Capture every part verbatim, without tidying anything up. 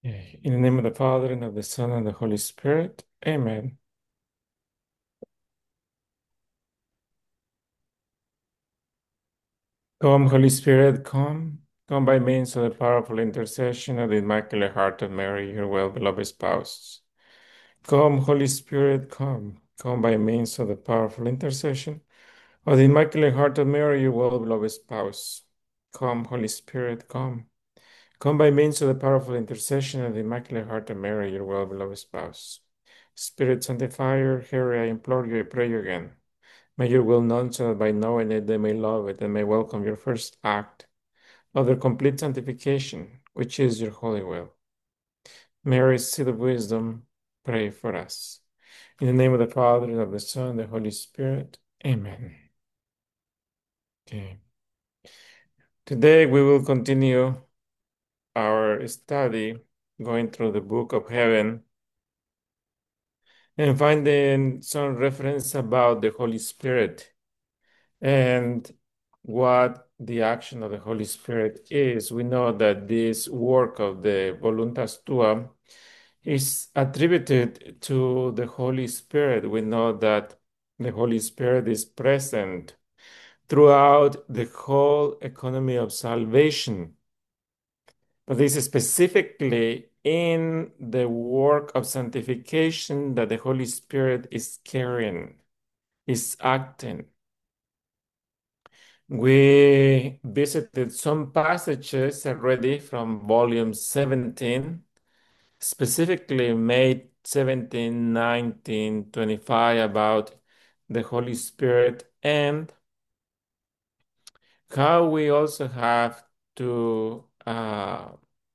Okay. In the name of the Father, and of the Son, and the Holy Spirit. Amen. Come, Holy Spirit, come. Come by means of the powerful intercession of the Immaculate Heart of Mary, your well-beloved spouse. Come, Holy Spirit, come. Come by means of the powerful intercession of the Immaculate Heart of Mary, your well-beloved spouse. Come, Holy Spirit, come. Come by means of the powerful intercession of the Immaculate Heart of Mary, your well-beloved spouse. Spirit Sanctifier, hear, I implore you, I pray you again. May your will known so that by knowing it they may love it and may welcome your first act of their complete sanctification, which is your holy will. Mary, seat of wisdom, pray for us. In the name of the Father, and of the Son, and the Holy Spirit. Amen. Okay. Today we will continue our study going through the book of heaven and finding some reference about the Holy Spirit and what the action of the Holy Spirit is. We know that this work of the Voluntas Tua is attributed to the Holy Spirit. We know that the Holy Spirit is present throughout the whole economy of salvation, but this is specifically in the work of sanctification that the Holy Spirit is carrying, is acting. We visited some passages already from volume seventeen, specifically May seventeen, nineteen, twenty-five, about the Holy Spirit, and how we also have to uh,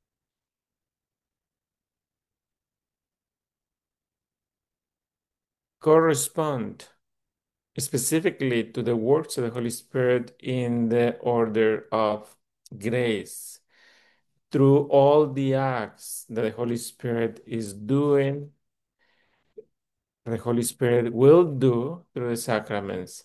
correspond specifically to the works of the Holy Spirit in the order of grace through all the acts that the Holy Spirit is doing, the Holy Spirit will do through the sacraments.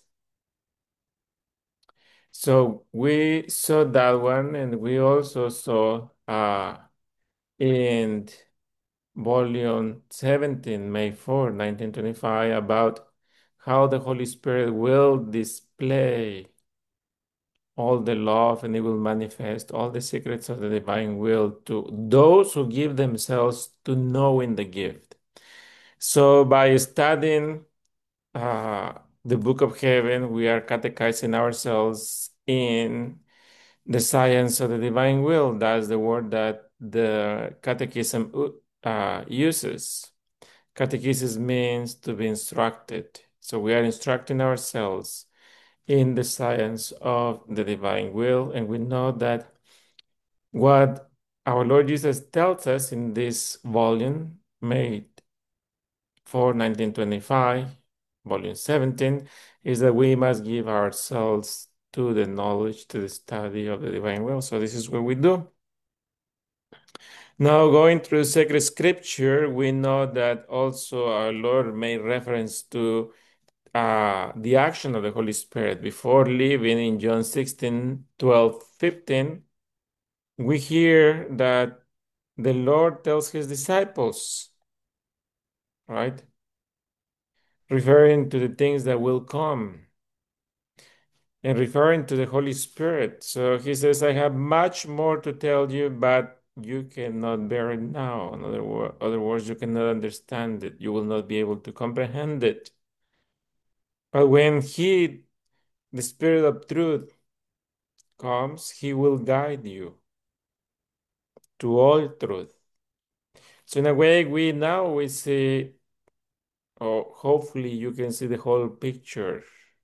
So we saw that one, and we also saw uh, in volume seventeen, May fourth, nineteen twenty-five, about how the Holy Spirit will display all the love and it will manifest all the secrets of the divine will to those who give themselves to knowing the gift. So by studying uh, the book of heaven, we are catechizing ourselves in the science of the divine will. That's the word that the catechism uh, uses. Catechesis means to be instructed. So we are instructing ourselves in the science of the divine will, and we know that what our Lord Jesus tells us in this volume, May fourth, nineteen twenty-five, volume seventeen, is that we must give ourselves to the knowledge, to the study of the divine will. So this is what we do. Now, going through sacred scripture, we know that also our Lord made reference to uh, the action of the Holy Spirit. Before leaving in John sixteen, twelve, fifteen, we hear that the Lord tells his disciples, right? Referring to the things that will come and referring to the Holy Spirit. So he says, I have much more to tell you, but you cannot bear it now. In other, wo- other words, you cannot understand it. You will not be able to comprehend it. But when he, the Spirit of truth, comes, he will guide you to all truth. So in a way, we now we see, or hopefully you can see the whole picture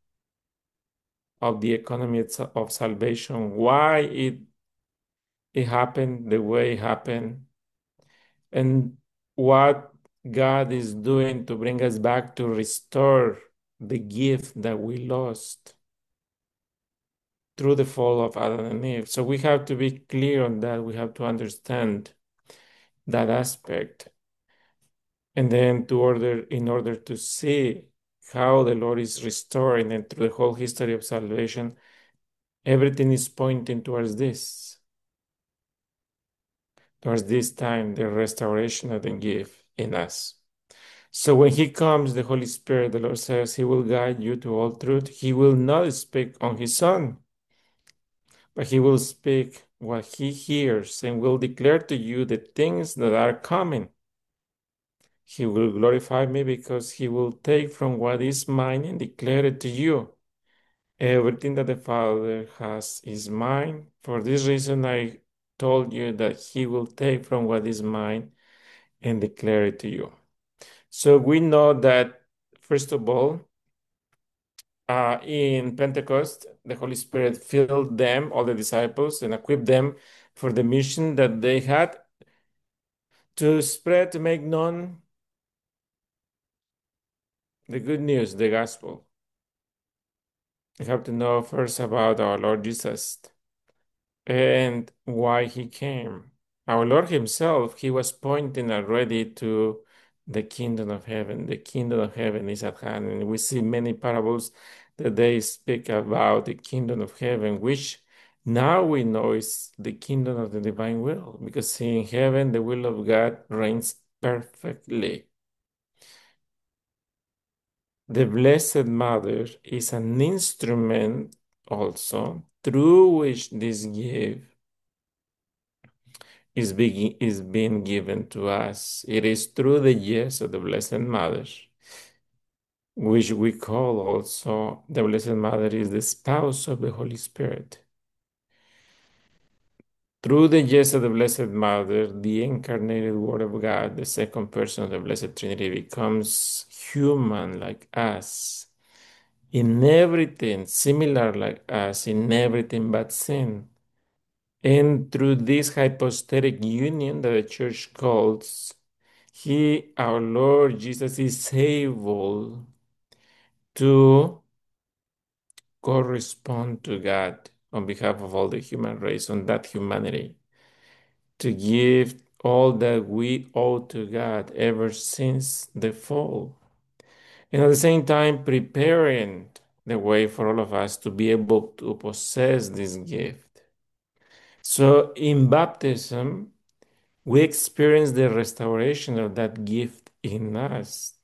of the economy of of salvation, why it it happened the way it happened, and what God is doing to bring us back to restore the gift that we lost through the fall of Adam and Eve. So we have to be clear on that. We have to understand that aspect. And then to order in order to see how the Lord is restoring and through the whole history of salvation, everything is pointing towards this. towards this time, the restoration of the gift in us. So when he comes, the Holy Spirit, the Lord says, he will guide you to all truth. He will not speak on his own, but he will speak what he hears and will declare to you the things that are coming. He will glorify me because he will take from what is mine and declare it to you. Everything that the Father has is mine. For this reason, I told you that he will take from what is mine and declare it to you. So we know that, first of all, uh, in Pentecost, the Holy Spirit filled them, all the disciples, and equipped them for the mission that they had to spread, to make known the good news, the gospel. We have to know first about our Lord Jesus and why he came. Our Lord himself, he was pointing already to the kingdom of heaven. The kingdom of heaven is at hand. And we see many parables that they speak about the kingdom of heaven, which now we know is the kingdom of the divine will, because in heaven the will of God reigns perfectly. The Blessed Mother is an instrument also through which this gift is being, is being given to us. It is through the yes of the Blessed Mother, which we call also the Blessed Mother is the spouse of the Holy Spirit. Through the yes of the Blessed Mother, the incarnated Word of God, the second person of the Blessed Trinity, becomes human like us, in everything, similar like us, in everything but sin. And through this hypostatic union that the Church calls, He, our Lord Jesus, is able to correspond to God on behalf of all the human race, on that humanity, to give all that we owe to God ever since the fall. And at the same time, preparing the way for all of us to be able to possess this gift. So in baptism, we experience the restoration of that gift in us.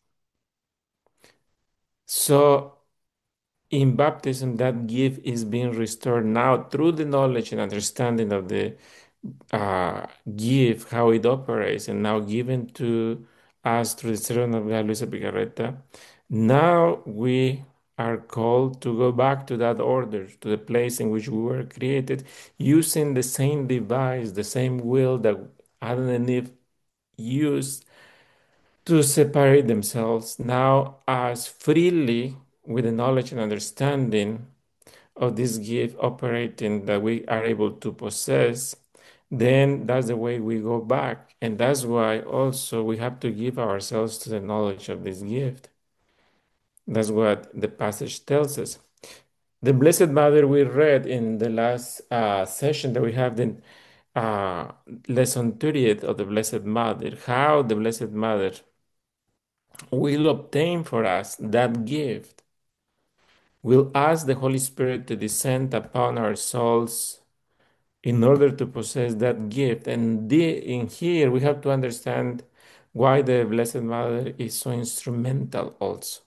So in baptism, that gift is being restored now through the knowledge and understanding of the uh, gift, how it operates, and now given to us through the servant of God, Luisa Picarreta. Now we are called to go back to that order, to the place in which we were created, using the same device, the same will that Adam and Eve used to separate themselves now as freely with the knowledge and understanding of this gift operating that we are able to possess, then that's the way we go back. And that's why also we have to give ourselves to the knowledge of this gift. That's what the passage tells us. The Blessed Mother we read in the last uh, session that we have in uh, lesson thirtieth of the Blessed Mother, how the Blessed Mother will obtain for us that gift. We'll ask the Holy Spirit to descend upon our souls in order to possess that gift. And the, in here, we have to understand why the Blessed Mother is so instrumental also.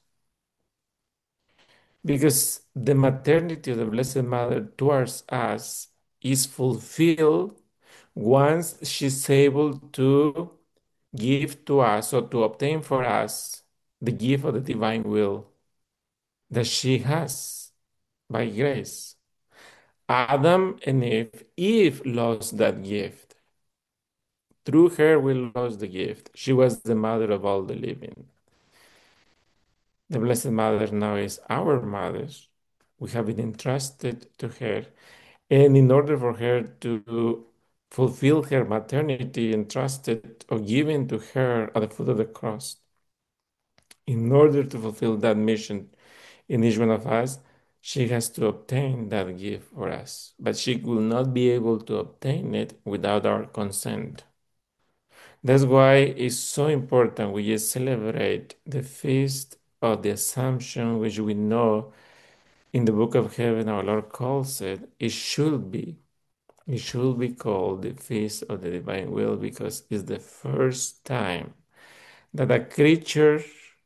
Because the maternity of the Blessed Mother towards us is fulfilled once she's able to give to us or to obtain for us the gift of the divine will that she has by grace. Adam and Eve, Eve lost that gift. Through her, we lost the gift. She was the mother of all the living. The Blessed Mother now is our mother. We have been entrusted to her. And in order for her to fulfill her maternity entrusted or given to her at the foot of the cross, in order to fulfill that mission in each one of us, she has to obtain that gift for us. But she will not be able to obtain it without our consent. That's why it's so important we just celebrate the feast of the Assumption, which we know in the Book of Heaven our Lord calls it. It should be It should be called the Feast of the Divine Will because it's the first time that a creature,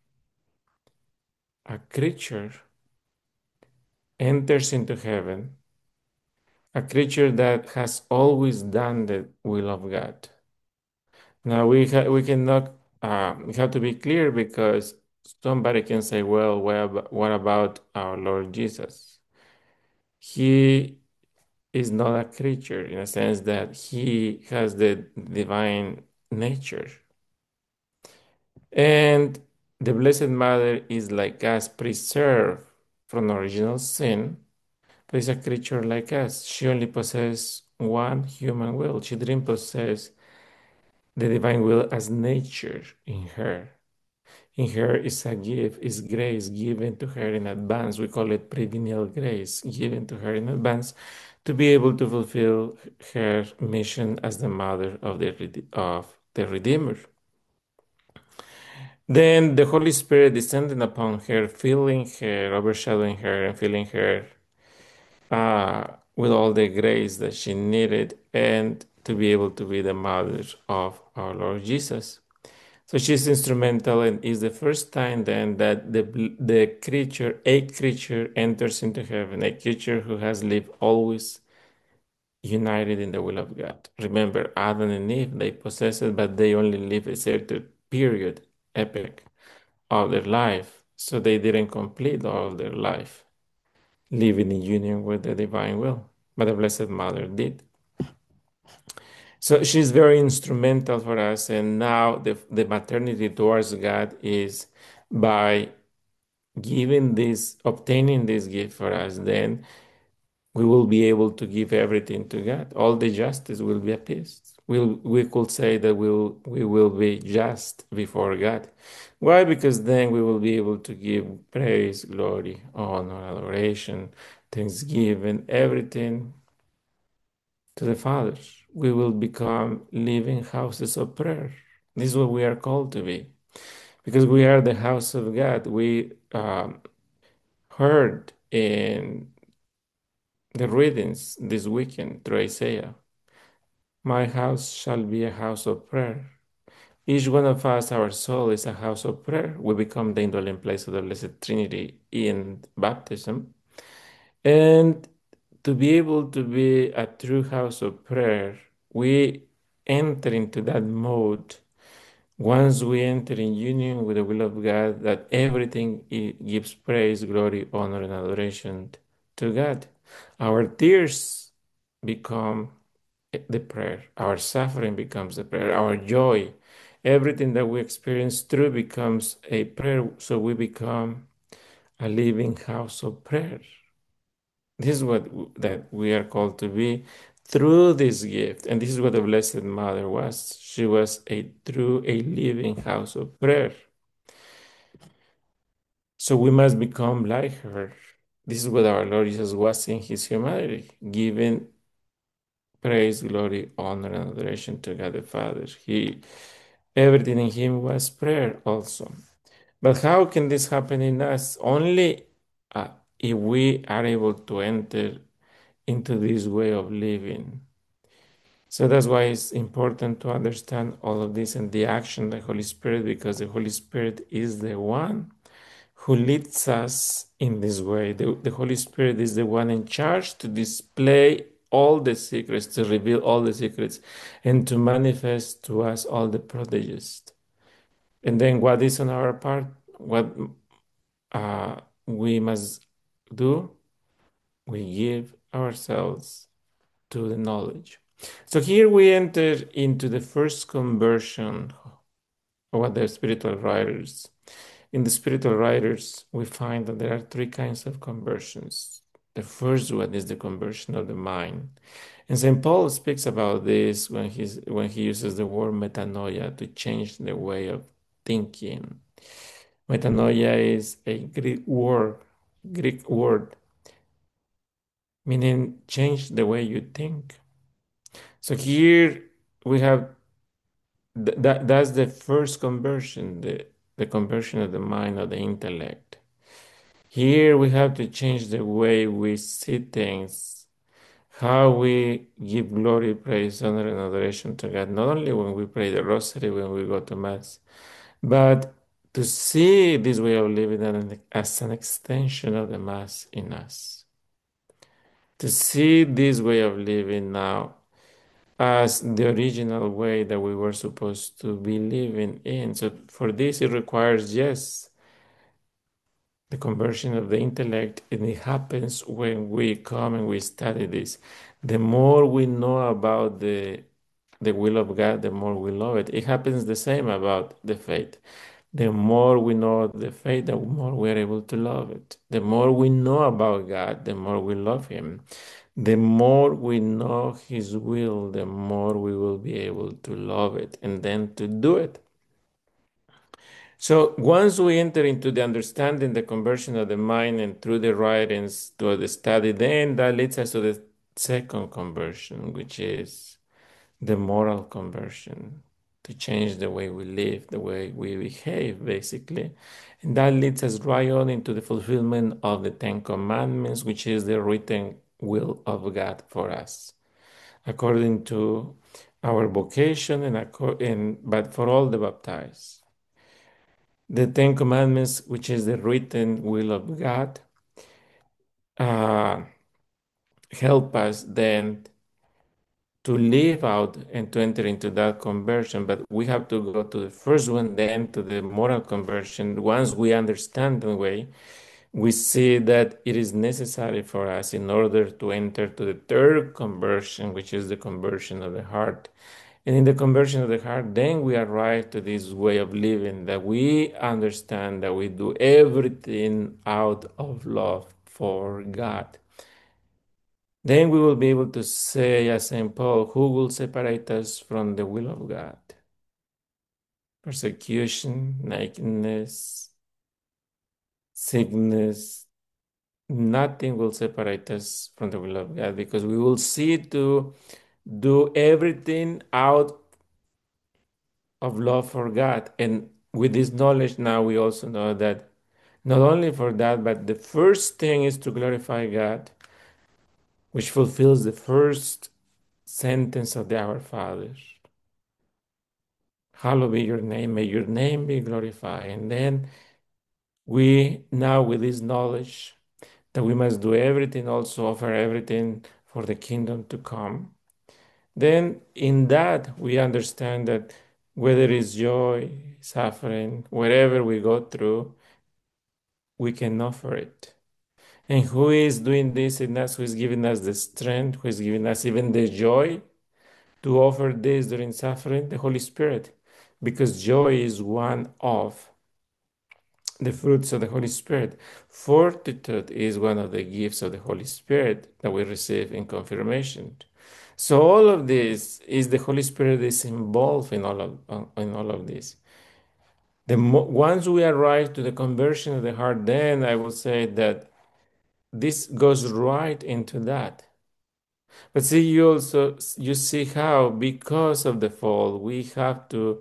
a creature enters into heaven, a creature that has always done the will of God. Now we ha we cannot uh, we have to be clear because somebody can say, well, what about, what about our Lord Jesus? He is not a creature in a sense that he has the divine nature. And the Blessed Mother is like us, preserved from original sin, but is a creature like us. She only possesses one human will. She didn't possess the divine will as nature in her. In her is a gift, is grace given to her in advance. We call it prevenient grace given to her in advance to be able to fulfill her mission as the mother of the, of the Redeemer. Then the Holy Spirit descending upon her, filling her, overshadowing her, and filling her uh, with all the grace that she needed, and to be able to be the mother of our Lord Jesus. So she's instrumental, and is the first time then that the the creature, a creature, enters into heaven, a creature who has lived always united in the will of God. Remember, Adam and Eve, they possess it, but they only live a certain period, epoch of their life. So they didn't complete all of their life living in union with the divine will. But the Blessed Mother did. So she's very instrumental for us. And now the, the maternity towards God is by giving this, obtaining this gift for us, then we will be able to give everything to God. All the justice will be appeased. We'll, we could say that we'll, we will be just before God. Why? Because then we will be able to give praise, glory, honor, adoration, thanksgiving, everything to the Father. We will become living houses of prayer. This is what we are called to be. Because we are the house of God. We um, heard in the readings this weekend through Isaiah, my house shall be a house of prayer. Each one of us, our soul is a house of prayer. We become the indwelling place of the Blessed Trinity in baptism. And to be able to be a true house of prayer, we enter into that mode once we enter in union with the will of God, that everything gives praise, glory, honor, and adoration to God. Our tears become the prayer, our suffering becomes the prayer, our joy, everything that we experience through becomes a prayer. So we become a living house of prayer. This is what that we are called to be through this gift. And this is what the Blessed Mother was. She was a true, a living house of prayer. So we must become like her. This is what our Lord Jesus was in his humanity, giving praise, glory, honor, and adoration to God the Father. He everything in him was prayer also. But how can this happen in us? Only uh, if we are able to enter into this way of living. So that's why it's important to understand all of this and the action of the Holy Spirit, because the Holy Spirit is the one who leads us in this way. The, the Holy Spirit is the one in charge to display all the secrets, to reveal all the secrets, and to manifest to us all the prodigies. And then what is on our part? What uh, we must do? We give ourselves to the knowledge. So here we enter into the first conversion of what the spiritual writers. In the spiritual writers, we find that there are three kinds of conversions. The first one is the conversion of the mind. And Saint Paul speaks about this when he's when he uses the word metanoia to change the way of thinking. Metanoia is a Greek word, Greek word meaning change the way you think. So here we have th- that that's the first conversion, the, the conversion of the mind, of the intellect. Here we have to change the way we see things, how we give glory, praise, honor, and adoration to God, not only when we pray the rosary, when we go to Mass, but to see this way of living as an extension of the Mass in us. To see this way of living now as the original way that we were supposed to be living in. So for this, it requires, yes, the conversion of the intellect, and it happens when we come and we study this. The more we know about the the will of God, the more we love it. It happens the same about the faith. The more we know the faith, the more we're able to love it. The more we know about God, the more we love Him. The more we know His will, the more we will be able to love it and then to do it. So once we enter into the understanding, the conversion of the mind, and through the writings to the study, then that leads us to the second conversion, which is the moral conversion, to change the way we live, the way we behave, basically. And that leads us right on into the fulfillment of the Ten Commandments, which is the written will of God for us, according to our vocation and, acco- and but for all the baptized. The Ten Commandments, which is the written will of God, uh, help us then to live out and to enter into that conversion. But we have to go to the first one, then to the moral conversion. Once we understand the way, we see that it is necessary for us in order to enter to the third conversion, which is the conversion of the heart. And in the conversion of the heart, then we arrive to this way of living that we understand that we do everything out of love for God. Then we will be able to say, as Saint Paul, who will separate us from the will of God? Persecution, nakedness, sickness, nothing will separate us from the will of God, because we will see to do everything out of love for God. And with this knowledge now, we also know that not only for that, but the first thing is to glorify God, which fulfills the first sentence of the Our Father. Hallowed be your name, may your name be glorified. And then we now, with this knowledge that we must do everything, also offer everything for the kingdom to come, then in that we understand that whether it's joy, suffering, wherever we go through, we can offer it. And who is doing this in us, who is giving us the strength, who is giving us even the joy to offer this during suffering? The Holy Spirit. Because joy is one of the fruits of the Holy Spirit. Fortitude is one of the gifts of the Holy Spirit that we receive in confirmation. So all of this is the Holy Spirit is involved in all of uh, in all of this. The mo- once we arrive to the conversion of the heart, then I will say that this goes right into that. But see, you also you see how because of the fall we have to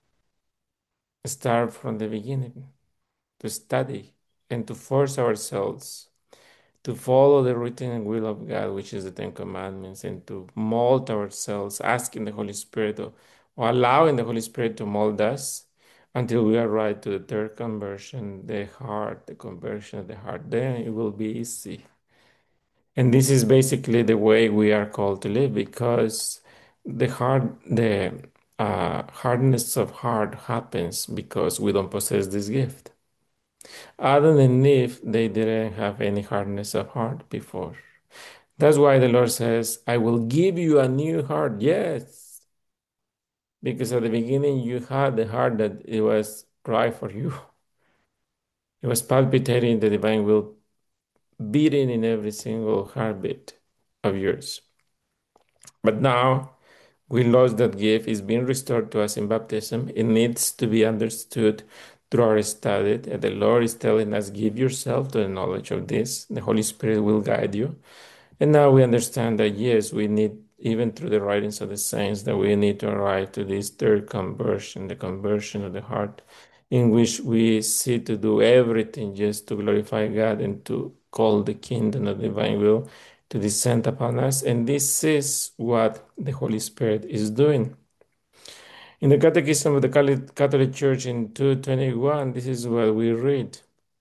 start from the beginning, to study and to force ourselves to follow the written will of God, which is the Ten Commandments, and to mold ourselves, asking the Holy Spirit or, or allowing the Holy Spirit to mold us until we arrive to the third conversion, the heart, the conversion of the heart. Then it will be easy. And this is basically the way we are called to live, because the hard, the uh, hardness of heart happens because we don't possess this gift. Adam and Eve, they didn't have any hardness of heart before. That's why the Lord says, I will give you a new heart. Yes. Because at the beginning you had the heart that it was right for you. It was palpitating the divine will, beating in every single heartbeat of yours. But now we lost that gift. It's being restored to us in baptism. It needs to be understood through our study. And the Lord is telling us, give yourself to the knowledge of this. The Holy Spirit will guide you. And now we understand that, yes, we need, even through the writings of the saints, that we need to arrive to this third conversion, the conversion of the heart, in which we see to do everything just to glorify God and to call the kingdom of divine will to descend upon us. And this is what the Holy Spirit is doing. In the Catechism of the Catholic Church in two twenty-one, this is what we read.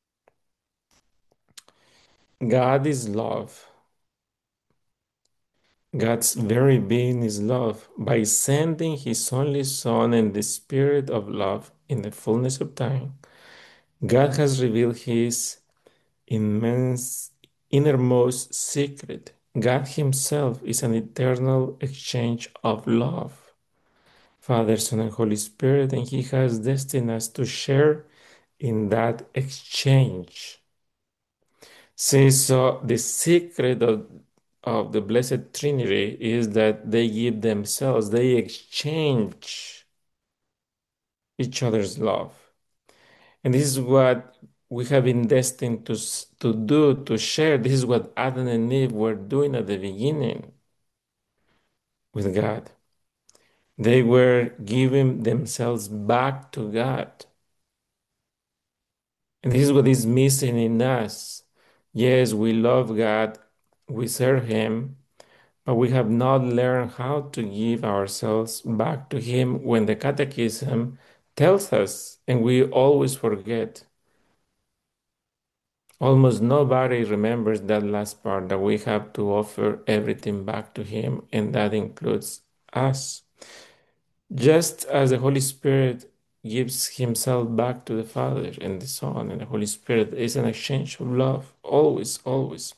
God is love. God's very being is love. By sending his only Son and the Spirit of love in the fullness of time, God has revealed his immense innermost secret. God himself is an eternal exchange of love, Father, Son, and Holy Spirit, and he has destined us to share in that exchange. See, so the secret of, of the Blessed Trinity is that they give themselves, they exchange each other's love. And this is what we have been destined to, to do, to share. This is what Adam and Eve were doing at the beginning with God. They were giving themselves back to God. And this is what is missing in us. Yes, we love God, we serve Him, but we have not learned how to give ourselves back to Him when the Catechism tells us, and we always forget. Almost nobody remembers that last part that we have to offer everything back to Him, and that includes us. Just as the Holy Spirit gives Himself back to the Father and the Son, and the Holy Spirit is an exchange of love, always, always.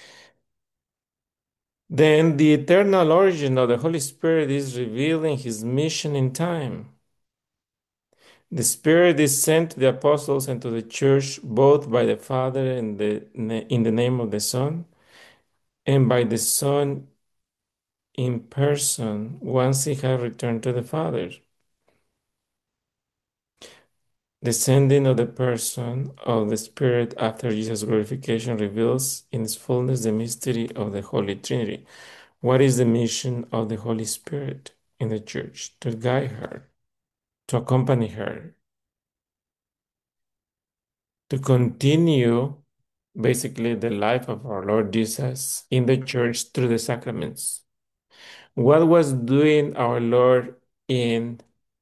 Then the eternal origin of the Holy Spirit is revealing His mission in time. The Spirit is sent to the apostles and to the church both by the Father and the, in the name of the Son, and by the Son in person once He has returned to the Father. The sending of the person of the Spirit after Jesus' glorification reveals in its fullness the mystery of the Holy Trinity. What is the mission of the Holy Spirit in the church? To guide her, to accompany her, to continue basically the life of our Lord Jesus in the church through the sacraments. What was doing our Lord in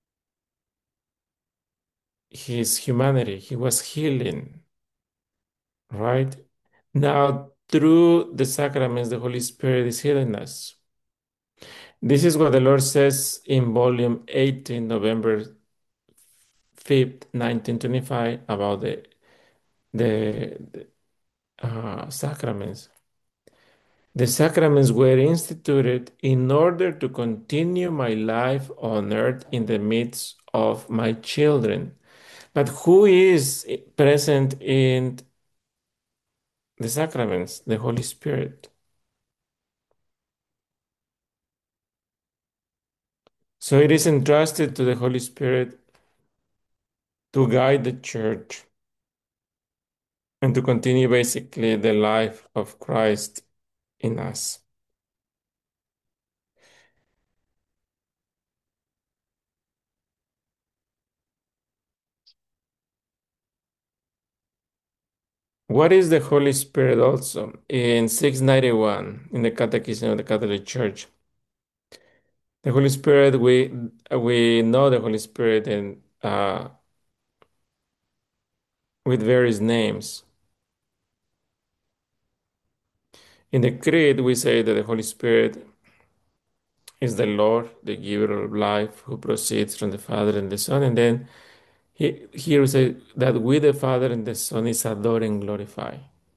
his humanity? He was healing, right? Now, through the sacraments, the Holy Spirit is healing us. This is what the Lord says in volume eighteen, November fifth, nineteen twenty-five, about the, the, the uh, sacraments. The sacraments were instituted in order to continue my life on earth in the midst of my children. But who is present in the sacraments? The Holy Spirit. So it is entrusted to the Holy Spirit to guide the church and to continue basically the life of Christ in us. What is the Holy Spirit also? In six ninety-one, in the Catechism of the Catholic Church, the Holy Spirit, we we know the Holy Spirit in uh, with various names. In the Creed, we say that the Holy Spirit is the Lord, the giver of life, who proceeds from the Father and the Son. And then he, here we say that with the Father and the Son is adored and glorified.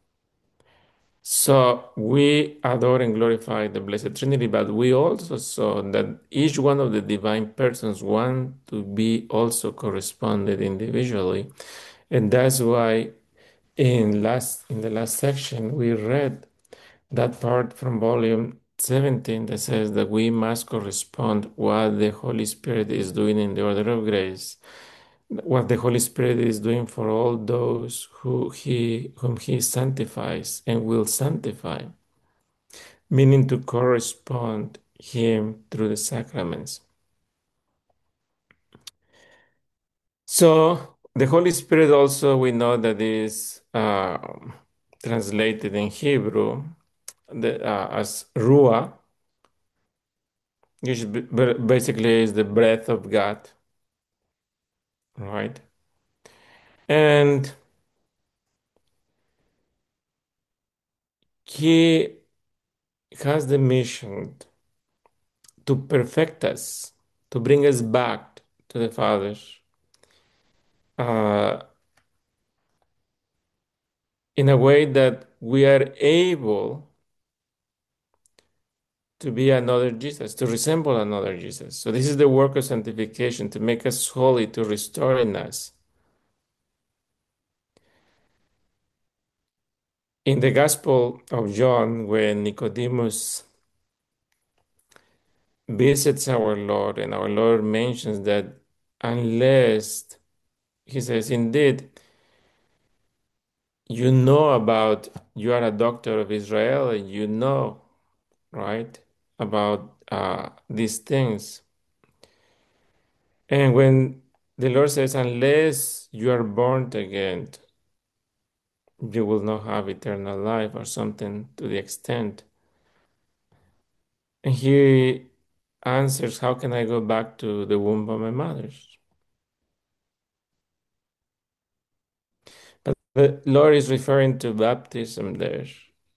So we adore and glorify the Blessed Trinity, but we also saw that each one of the divine persons want to be also corresponded individually. And that's why in last in the last section we read that part from volume seventeen that says that we must correspond what the Holy Spirit is doing in the order of grace, what the Holy Spirit is doing for all those who he whom he sanctifies and will sanctify, meaning to correspond him through the sacraments. So the Holy Spirit also we know that is uh, translated in Hebrew the, uh, as Ruah, which b- b- basically is the breath of God, right? And he has the mission to perfect us, to bring us back to the Father, uh, in a way that we are able to be another Jesus, to resemble another Jesus. So this is the work of sanctification, to make us holy, to restore in us. In the Gospel of John, when Nicodemus visits our Lord, and our Lord mentions that unless, he says, indeed, you know about, you are a doctor of Israel, and you know, right, about uh, these things. And when the Lord says, unless you are born again, you will not have eternal life, or something to the extent. And he answers, how can I go back to the womb of my mother? But the Lord is referring to baptism there.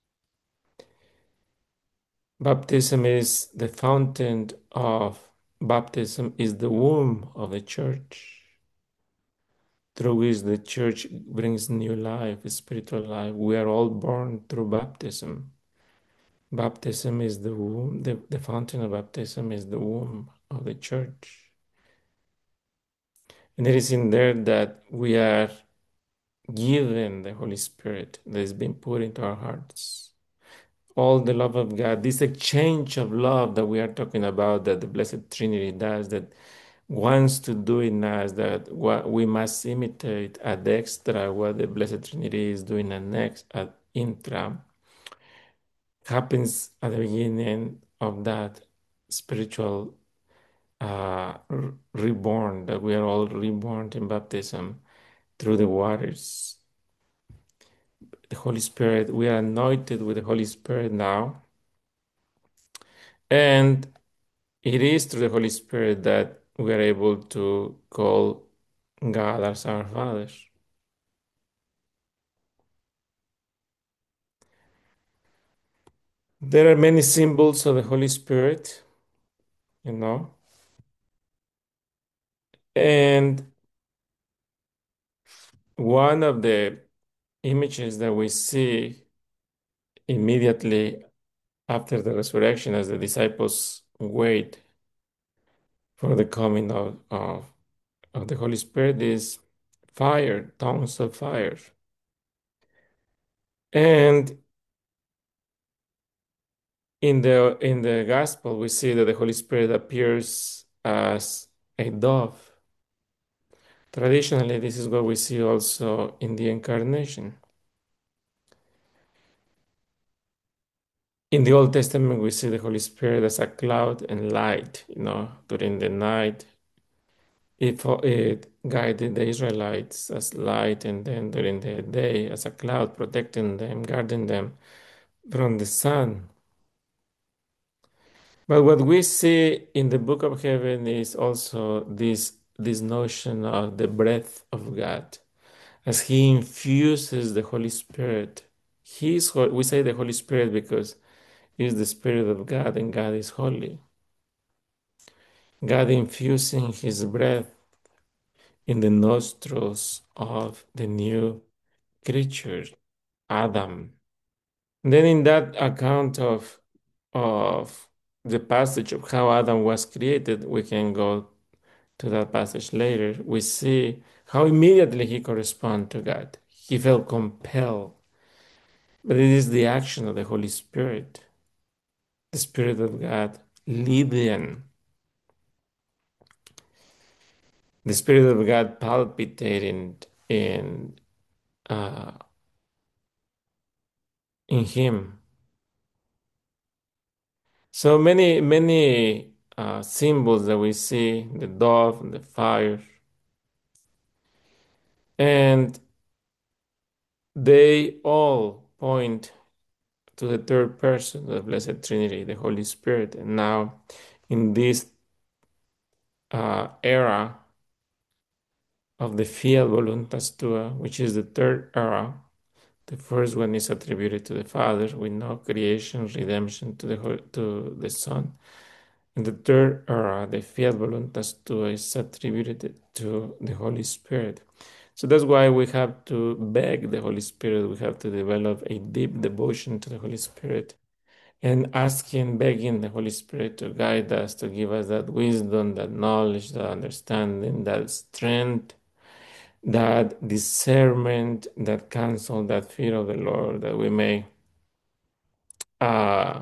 Baptism is the fountain of baptism, is the womb of the church, through which the church brings new life, spiritual life. We are all born through baptism. Baptism is the womb, the, the fountain of baptism is the womb of the church. And it is in there that we are given the Holy Spirit that has been put into our hearts. All the love of God, this exchange of love that we are talking about, that the Blessed Trinity does, that wants to do in us, that what we must imitate ad extra what the Blessed Trinity is doing at next ad intra, happens at the beginning of that spiritual uh, reborn, that we are all reborn in baptism through the waters. The Holy Spirit, we are anointed with the Holy Spirit now. And it is through the Holy Spirit that we are able to call God as our Father. There are many symbols of the Holy Spirit, you know, and one of the images that we see immediately after the resurrection as the disciples wait for the coming of, of, of the Holy Spirit is fire, tongues of fire. And in the in the gospel we see that the Holy Spirit appears as a dove. Traditionally, this is what we see also in the incarnation. In the Old Testament, we see the Holy Spirit as a cloud and light. You know, during the night, it, fo- it guided the Israelites as light, and then during the day as a cloud, protecting them, guarding them from the sun. But what we see in the Book of Heaven is also this this notion of the breath of God, as He infuses the Holy Spirit. He is, ho- we say the Holy Spirit because He is the Spirit of God, and God is holy. God infusing His breath in the nostrils of the new creature, Adam. Then in that account of of the passage of how Adam was created, we can go to that passage later. We see how immediately he corresponded to God. He felt compelled. But it is the action of the Holy Spirit, the Spirit of God leading, the Spirit of God palpitating in uh, in him. So many, many uh, symbols that we see, the dove and the fire, and they all point to the third person of the Blessed Trinity, the Holy Spirit. And now, in this uh, era of the Fiat Voluntas Tua, which is the third era, the first one is attributed to the Father. We know creation, redemption to the to the Son. In the third era, the Fiat Voluntas Tua is attributed to the Holy Spirit. So that's why we have to beg the Holy Spirit. We have to develop a deep devotion to the Holy Spirit and asking, begging the Holy Spirit to guide us, to give us that wisdom, that knowledge, that understanding, that strength, that discernment, that counsel, that fear of the Lord, that we may uh,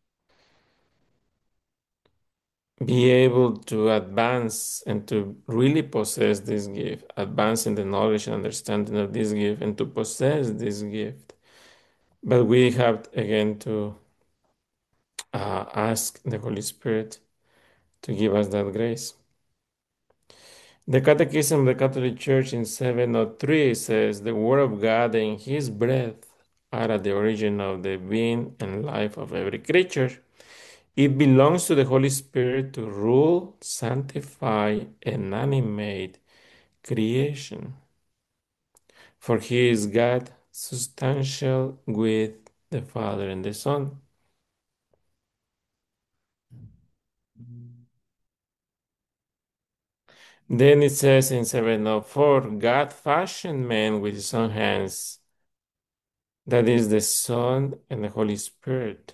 be able to advance and to really possess this gift, advance in the knowledge and understanding of this gift, and to possess this gift. But we have again to uh, ask the Holy Spirit to give us that grace. The Catechism of the Catholic Church in seven oh three says, "The Word of God and His breath are at the origin of the being and life of every creature. It belongs to the Holy Spirit to rule, sanctify, and animate creation. For He is God, substantial with the Father and the Son." Then it says in seven oh four, "God fashioned man with His own hands, that is the Son and the Holy Spirit,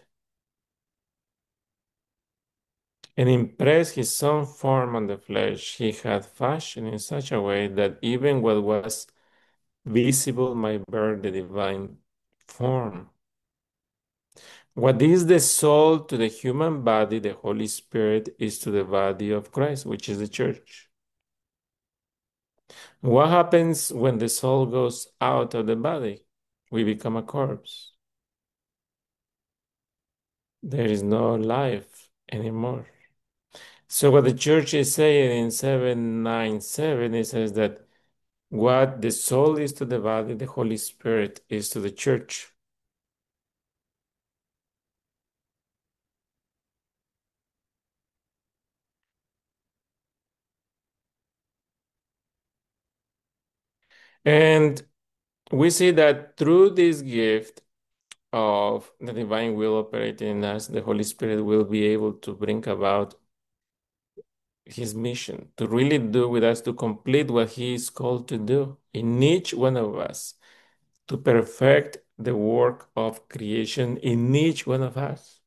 and impressed His own form on the flesh He had fashioned in such a way that even what was visible might bear the divine form. What is the soul to the human body, the Holy Spirit is to the body of Christ, which is the church. What happens when the soul goes out of the body? We become a corpse. There is no life anymore. So what the church is saying in seven ninety-seven, it says that what the soul is to the body, the Holy Spirit is to the church. And we see that through this gift of the divine will operating in us, the Holy Spirit will be able to bring about His mission, to really do with us, to complete what He is called to do in each one of us, to perfect the work of creation in each one of us.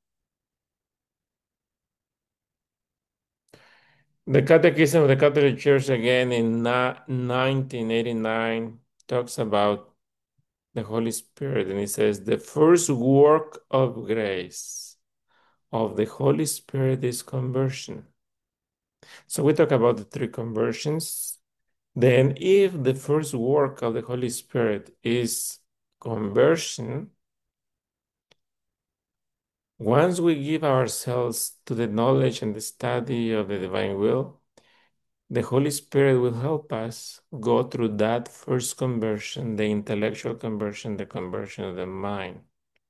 The Catechism of the Catholic Church, again in nineteen eighty-nine, talks about the Holy Spirit, and it says, "The first work of grace of the Holy Spirit is conversion." So we talk about the three conversions. Then, if the first work of the Holy Spirit is conversion, once we give ourselves to the knowledge and the study of the divine will, the Holy Spirit will help us go through that first conversion, the intellectual conversion, the conversion of the mind.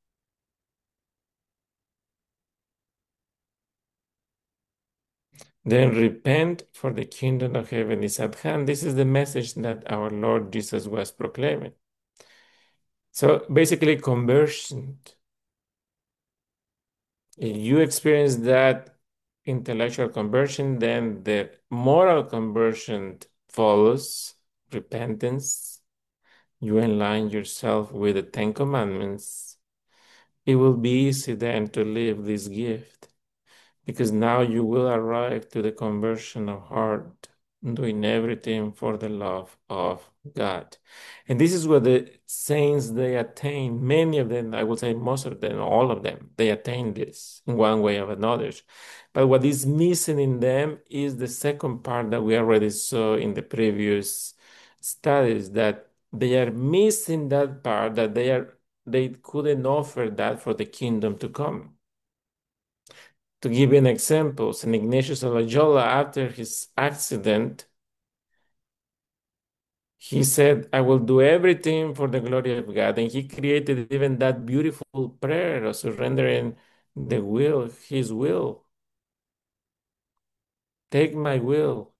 Then repent, for the kingdom of heaven is at hand. This is the message that our Lord Jesus was proclaiming. So basically, conversion. If you experience that intellectual conversion, then the moral conversion follows repentance. You align yourself with the Ten Commandments. It will be easy then to live this gift, because now you will arrive to the conversion of heart, doing everything for the love of God. And this is what the saints, they attain. Many of them, I would say most of them, all of them, they attain this in one way or another. But what is missing in them is the second part that we already saw in the previous studies, that they are missing that part, that they are they couldn't offer that for the kingdom to come. To give you an example, Saint Ignatius of Loyola, after his accident, He said, I will do everything for the glory of God. And he created even that beautiful prayer of surrendering the will, his will. Take my will,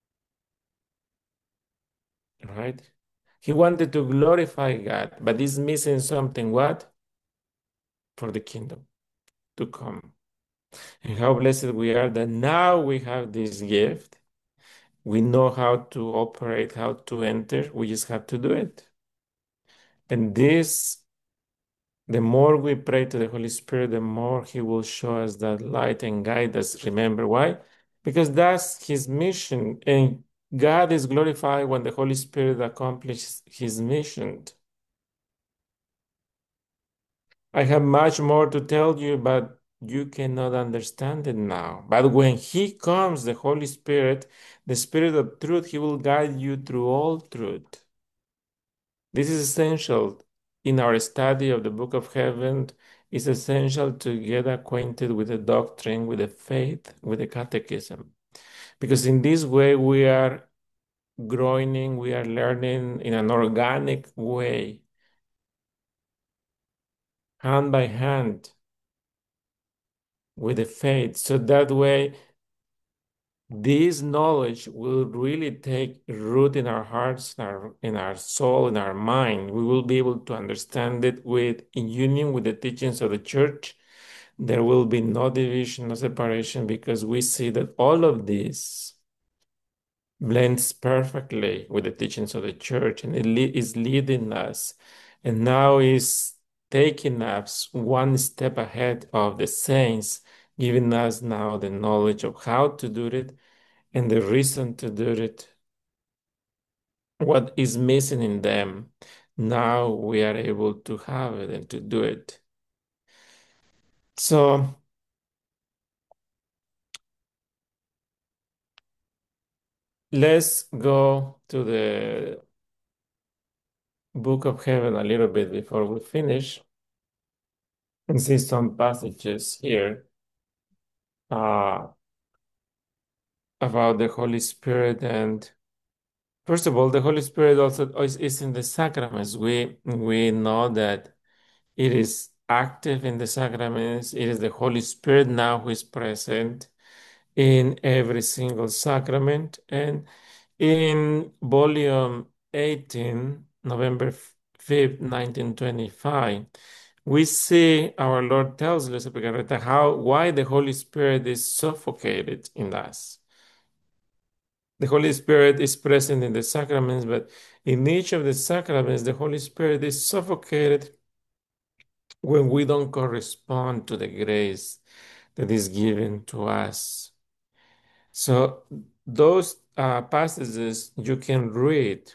right? He wanted to glorify God, but he's missing something. What? For the kingdom to come. And how blessed we are that now we have this gift. We know how to operate, how to enter. We just have to do it. And this, the more we pray to the Holy Spirit, the more He will show us that light and guide us. Remember why? Because that's His mission. And God is glorified when the Holy Spirit accomplishes His mission. I have much more to tell you, but you cannot understand it now. But when He comes, the Holy Spirit, the Spirit of truth, He will guide you through all truth. This is essential in our study of the Book of Heaven. It's essential to get acquainted with the doctrine, with the faith, with the catechism. Because in this way, we are growing, we are learning in an organic way, hand by hand, with the faith. So that way, this knowledge will really take root in our hearts, in our, in our soul, in our mind. We will be able to understand it with in union with the teachings of the church. There will be no division, no separation, because we see that all of this blends perfectly with the teachings of the church, and it le- is leading us, and now is taking us one step ahead of the saints, giving us now the knowledge of how to do it and the reason to do it, what is missing in them. Now we are able to have it and to do it. So let's go to the Book of Heaven a little bit before we finish and see some passages here uh, about the Holy Spirit. And first of all, the Holy Spirit also is, is in the sacraments. We we know that it is active in the sacraments. It is the Holy Spirit now who is present in every single sacrament. And in volume eighteen, November fifth, nineteen twenty-five, we see our Lord tells Luisa Picarreta how why the Holy Spirit is suffocated in us. The Holy Spirit is present in the sacraments, but in each of the sacraments, the Holy Spirit is suffocated when we don't correspond to the grace that is given to us. So those uh, passages you can read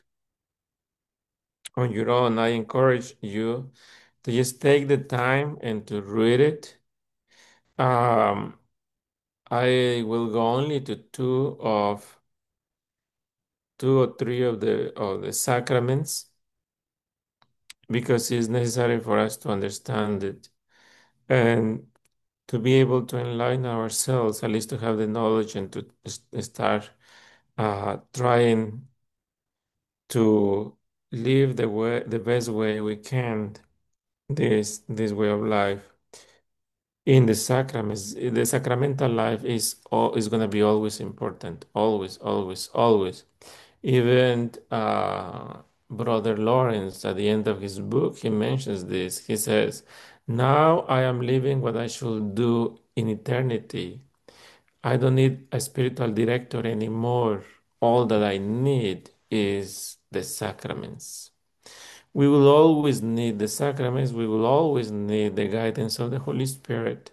on your own. I encourage you to just take the time and to read it. Um, I will go only to two of two or three of the of the sacraments because it's necessary for us to understand it and to be able to enlighten ourselves, at least to have the knowledge and to start uh, trying to live the way, the best way we can this this way of life. In the sacraments, the sacramental life is all is going to be always important, always, always, always. Even uh, Brother Lawrence, at the end of his book, he mentions this. He says, "Now I am living what I should do in eternity. I don't need a spiritual director anymore. All that I need is the sacraments." We will always need the sacraments. We will always need the guidance of the Holy Spirit.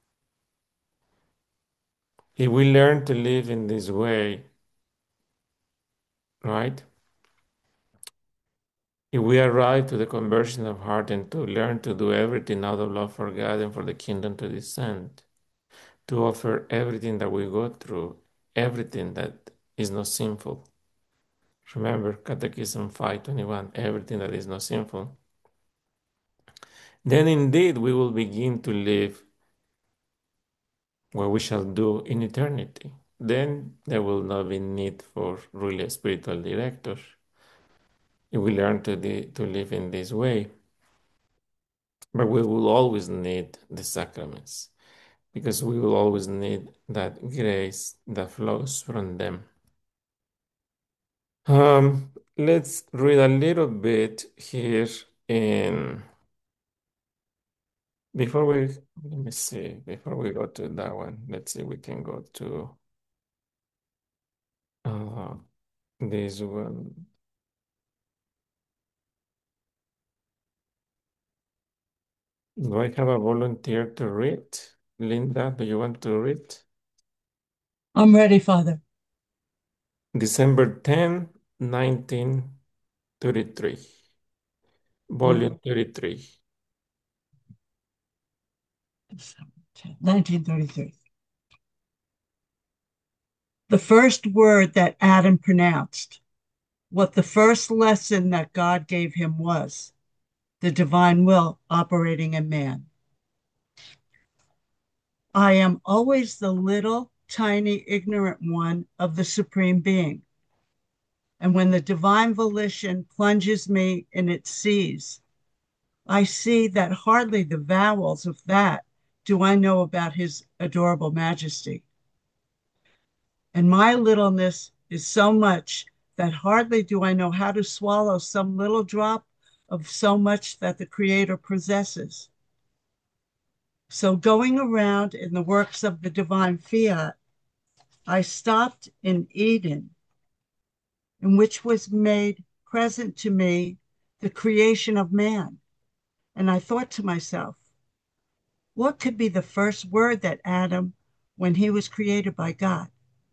If we learn to live in this way, right? If we arrive to the conversion of heart and to learn to do everything out of love for God and for the kingdom to descend, to offer everything that we go through, everything that is not sinful. Remember Catechism five twenty-one, everything that is not sinful. Then indeed we will begin to live what we shall do in eternity. Then there will not be need for really a spiritual director. if we learn to, the, to live in this way. But we will always need the sacraments because we will always need that grace that flows from them. Um, let's read a little bit here in before we let me see before we go to that one. Let's see we can go to uh, this one. Do I have a volunteer to read? Linda, do you want to read? I'm ready, Father. December tenth, nineteen thirty-three, volume Mm, thirty-three. nineteen thirty-three. The first word that Adam pronounced, what the first lesson that God gave him was the divine will operating in man. I am always the little, tiny, ignorant one of the Supreme Being. And when the divine volition plunges me in its seas, I see that hardly the vowels of that do I know about his adorable majesty. And my littleness is so much that hardly do I know how to swallow some little drop of so much that the Creator possesses. So, going around in the works of the divine fiat, I stopped in Eden, in which was made present to me the creation of man. And I thought to myself, what could be the first word that Adam, when he was created by God?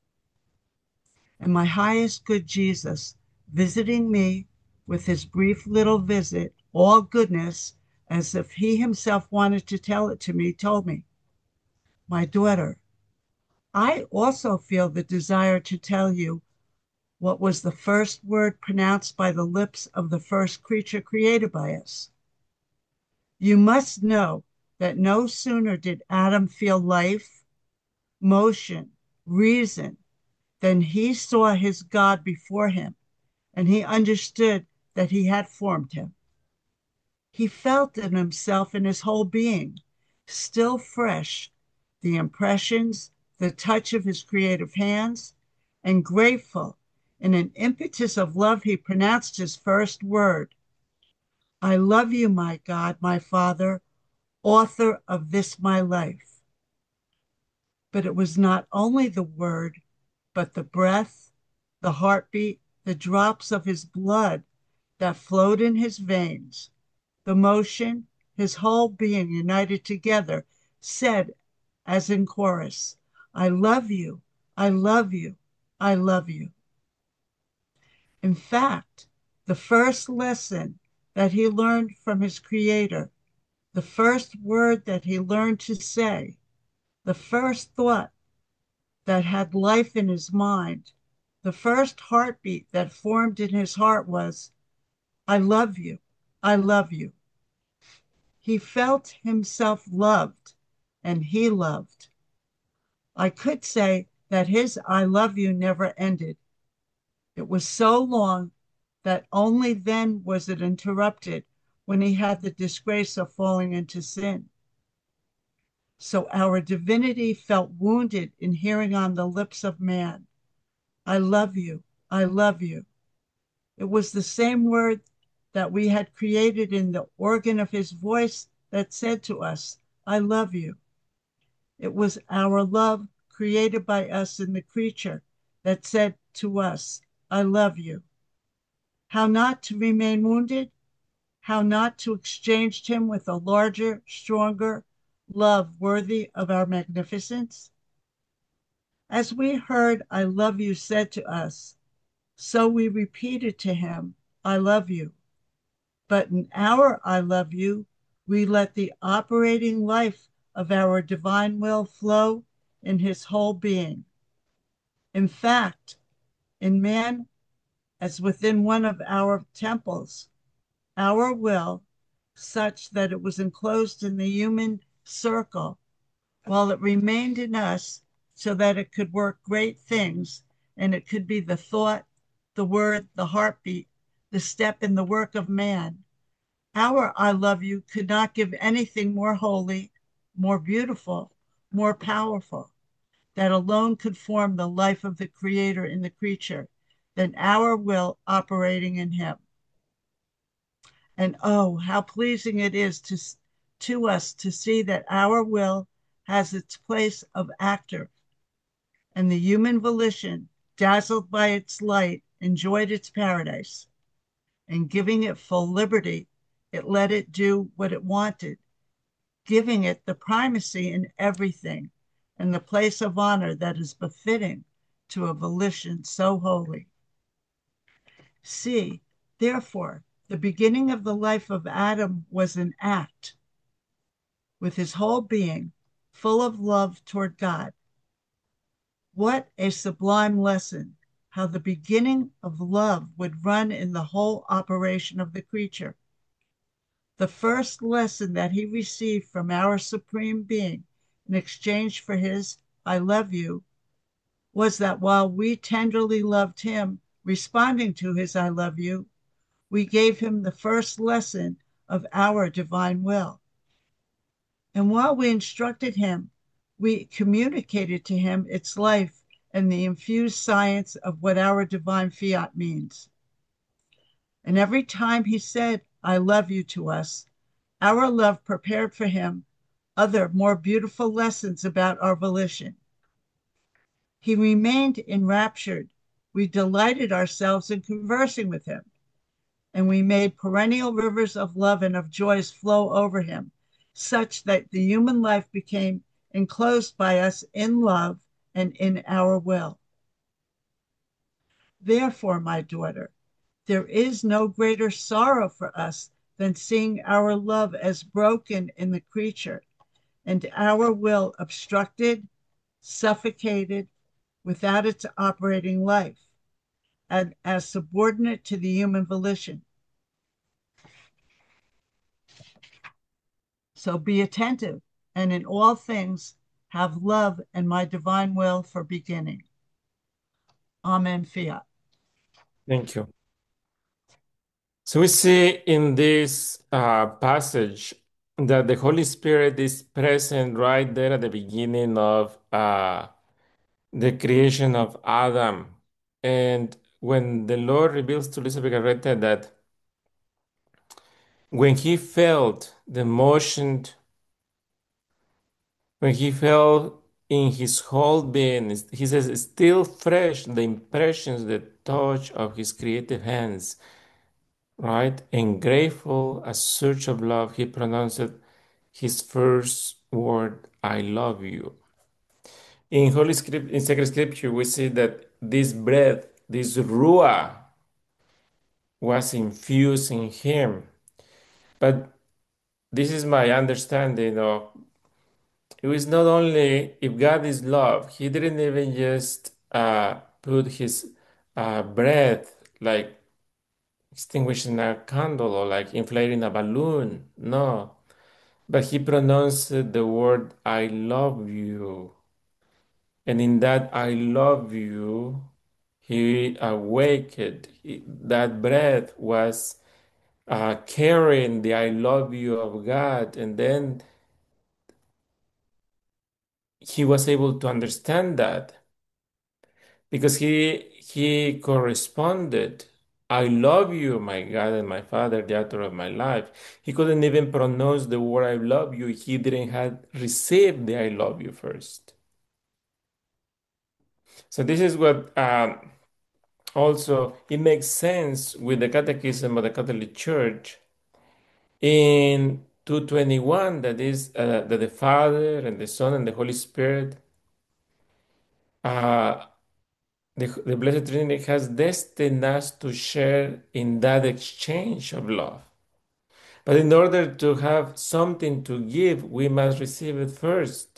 And my highest good Jesus, visiting me with his brief little visit, all goodness, as if he himself wanted to tell it to me, told me, my daughter, I also feel the desire to tell you what was the first word pronounced by the lips of the first creature created by us. You must know that no sooner did Adam feel life, motion, reason, than he saw his God before him, and he understood that he had formed him. He felt in himself in his whole being, still fresh, the impressions, the touch of his creative hands, and grateful. In an impetus of love, he pronounced his first word, I love you, my God, my Father, author of this my life. But it was not only the word, but the breath, the heartbeat, the drops of his blood that flowed in his veins, the motion, his whole being united together, said as in chorus, I love you, I love you, I love you. In fact, the first lesson that he learned from his creator, the first word that he learned to say, the first thought that had life in his mind, the first heartbeat that formed in his heart was, I love you, I love you. He felt himself loved and he loved. I could say that his I love you never ended. It was so long that only then was it interrupted when he had the disgrace of falling into sin. So our divinity felt wounded in hearing on the lips of man, I love you, I love you. It was the same word that we had created in the organ of his voice that said to us, I love you. It was our love created by us in the creature that said to us, I love you. How not to remain wounded? How not to exchange him with a larger, stronger love worthy of our magnificence? As we heard, I love you said to us, so we repeated to him, I love you. But in our I love you, we let the operating life of our divine will flow in his whole being. In fact, in man, as within one of our temples, our will, such that it was enclosed in the human circle, while it remained in us so that it could work great things and it could be the thought, the word, the heartbeat, the step in the work of man. Our I love you could not give anything more holy, more beautiful, more powerful, that alone could form the life of the Creator in the creature than our will operating in him. And oh, how pleasing it is to, to us to see that our will has its place of actor, and the human volition, dazzled by its light, enjoyed its paradise. And giving it full liberty, it let it do what it wanted, giving it the primacy in everything and the place of honor that is befitting to a volition so holy. See, therefore, the beginning of the life of Adam was an act, with his whole being full of love toward God. What a sublime lesson, how the beginning of love would run in the whole operation of the creature. The first lesson that he received from our Supreme Being in exchange for his I love you was that while we tenderly loved him, responding to his I love you, we gave him the first lesson of our divine will. And while we instructed him, we communicated to him its life and the infused science of what our divine fiat means. And every time he said, I love you to us, our love prepared for him other more beautiful lessons about our volition. He remained enraptured. We delighted ourselves in conversing with him, and we made perennial rivers of love and of joys flow over him, such that the human life became enclosed by us in love and in our will. Therefore, my daughter, there is no greater sorrow for us than seeing our love as broken in the creature and our will obstructed, suffocated, without its operating life, and as subordinate to the human volition. So be attentive, and in all things have love and my divine will for beginning. Amen. Fiat. Thank you. So we see in this uh, passage that the Holy Spirit is present right there at the beginning of uh, the creation of Adam. And when the Lord reveals to Elizabeth Garreta that when he felt the motion, when he felt in his whole being, he says, still fresh, the impressions, the touch of his creative hands, right? And grateful, a surge of love, he pronounced his first word, I love you. In Holy Script, in Sacred Scripture, we see that this breath, this ruah, was infused in him. But this is my understanding of it was not only if God is love, he didn't even just uh, put his uh, breath like extinguishing a candle or like inflating a balloon. No, but he pronounced the word, I love you. And in that I love you, he awakened. He- that breath was uh, carrying the I love you of God. And then he was able to understand that because he he corresponded. I love you, my God and my Father, the author of my life. He couldn't even pronounce the word I love you. He didn't have received the I love you first. So this is what um, also it makes sense with the Catechism of the Catholic Church in two twenty-one that is uh, that the Father and the Son and the Holy Spirit, uh, the, the Blessed Trinity has destined us to share in that exchange of love. But in order to have something to give, we must receive it first.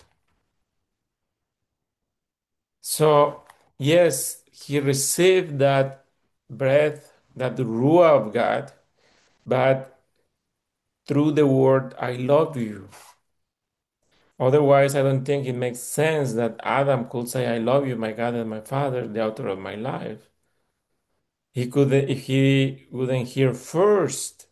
So, yes, he received that breath, that ruah of God, but through the word, I love you. Otherwise, I don't think it makes sense that Adam could say, I love you, my God and my Father, the author of my life. He could if he wouldn't hear first,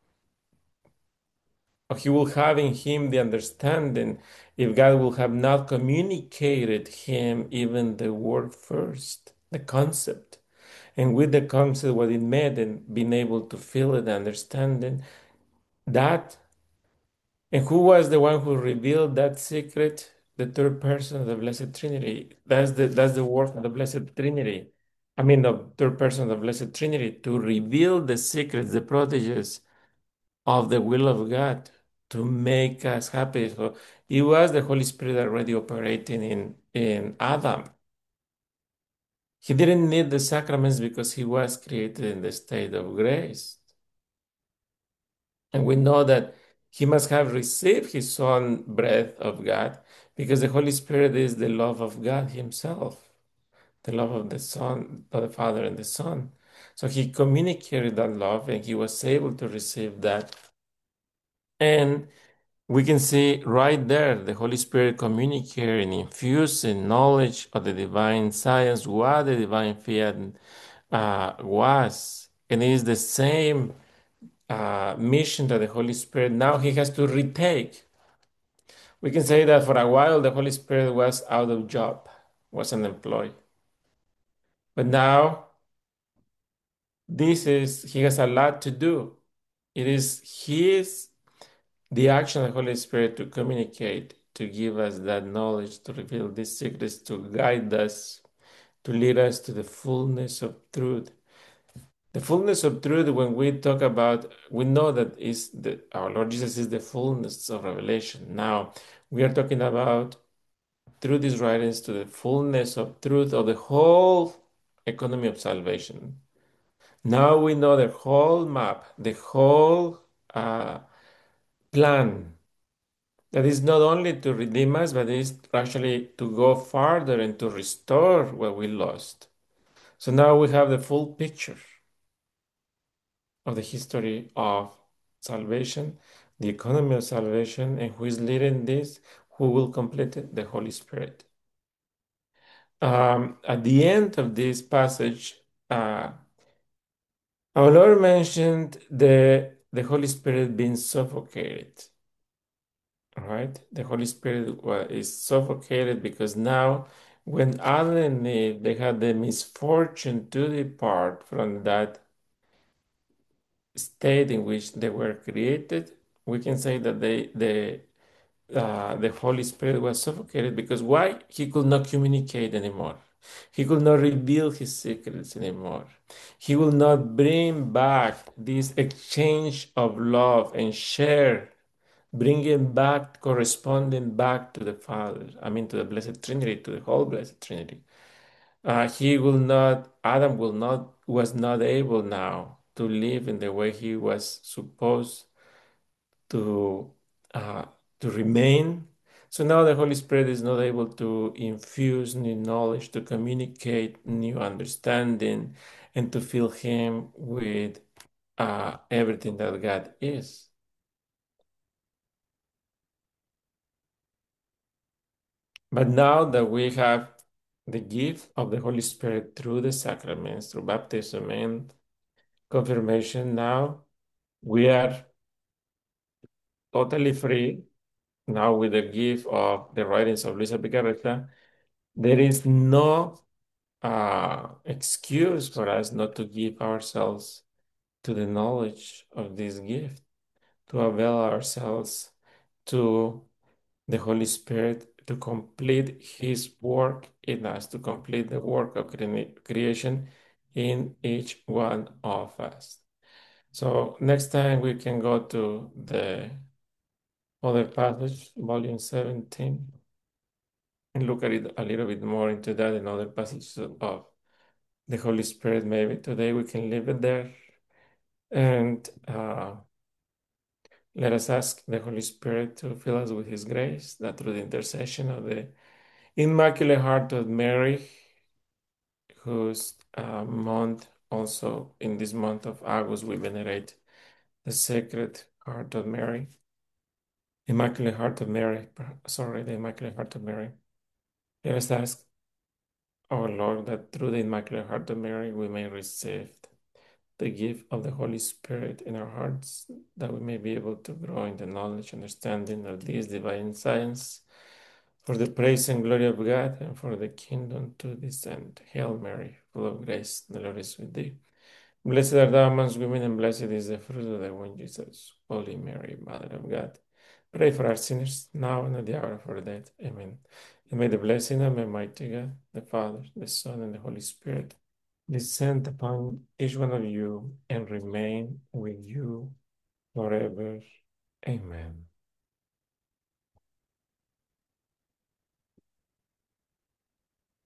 or he will have in him the understanding, if God will have not communicated him even the word first, the concept. And with the concept, what it meant, and being able to feel it, understanding that. And who was the one who revealed that secret? The third person of the Blessed Trinity. That's the that's the work of the Blessed Trinity. I mean, the third person of the Blessed Trinity to reveal the secrets, the prodigies of the will of God to make us happy. So it was the Holy Spirit already operating in in Adam. He didn't need the sacraments because he was created in the state of grace. And we know that he must have received his own breath of God because the Holy Spirit is the love of God himself, the love of the Son, of the Father and the Son. So he communicated that love and he was able to receive that. And we can see right there the Holy Spirit communicating, infusing knowledge of the divine science, what the divine fiat uh, was. And it is the same uh, mission that the Holy Spirit now he has to retake. We can say that for a while the Holy Spirit was out of job, was unemployed. But now this is he has a lot to do. It is his the action of the Holy Spirit to communicate, to give us that knowledge, to reveal these secrets, to guide us, to lead us to the fullness of truth. The fullness of truth, when we talk about, we know that is the our Lord Jesus is the fullness of revelation. Now we are talking about through these writings to the fullness of truth of the whole economy of salvation. Now we know the whole map, the whole uh, plan that is not only to redeem us, but is actually to go farther and to restore what we lost. So now we have the full picture of the history of salvation, the economy of salvation, and who is leading this, who will complete it? The Holy Spirit. Um, at the end of this passage, uh, our Lord mentioned the, the Holy Spirit being suffocated. All right, the Holy Spirit wa- is suffocated because now, when Adam and Eve they had the misfortune to depart from that state in which they were created, we can say that they the uh, the Holy Spirit was suffocated because why? He could not communicate anymore. He could not reveal his secrets anymore. He will not bring back this exchange of love and share, bringing back, corresponding back to the Father, I mean to the Blessed Trinity, to the whole Blessed Trinity. Uh, he will not, Adam will not, was not able now to live in the way he was supposed to uh, to remain. So now the Holy Spirit is not able to infuse new knowledge, to communicate new understanding, and to fill him with uh, everything that God is. But now that we have the gift of the Holy Spirit through the sacraments, through baptism and confirmation, now we are totally free. Now with the gift of the writings of Luisa Picarreta, there is no uh, excuse for us not to give ourselves to the knowledge of this gift, to avail ourselves to the Holy Spirit to complete His work in us, to complete the work of cre- creation in each one of us. So next time we can go to the other passage, volume seventeen, and look at it a little bit more into that and other passages of the Holy Spirit. Maybe today we can leave it there and uh, let us ask the Holy Spirit to fill us with His grace, that through the intercession of the Immaculate Heart of Mary, whose uh, month also in this month of August we venerate the Sacred Heart of Mary, Immaculate Heart of Mary, sorry, the Immaculate Heart of Mary. Let us ask our Lord that through the Immaculate Heart of Mary we may receive the gift of the Holy Spirit in our hearts, that we may be able to grow in the knowledge, understanding of this divine science, for the praise and glory of God, and for the kingdom to descend. Hail Mary, full of grace, the Lord is with thee. Blessed art thou amongst women, and blessed is the fruit of thy womb, Jesus. Holy Mary, Mother of God, pray for our sinners, now and at the hour of our death. Amen. And may the blessing of Almighty God, the Father, the Son, and the Holy Spirit descend upon each one of you and remain with you forever. Amen.